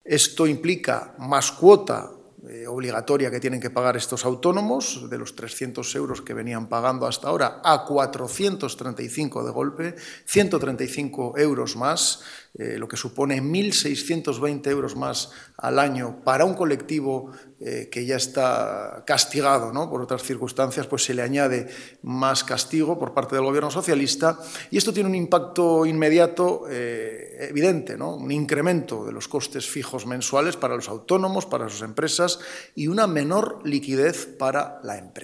Esto implica más cuota obligatoria que tienen que pagar estos autónomos, de los 300 euros que venían pagando hasta ahora a 435 de golpe, 135 euros más, lo que supone 1.620 euros más al año para un colectivo que ya está castigado, ¿no?, por otras circunstancias, pues se le añade más castigo por parte del Gobierno socialista, y esto tiene un impacto inmediato evidente, ¿no?, un incremento de los costes fijos mensuales para los autónomos, para sus empresas, y una menor liquidez para la empresa.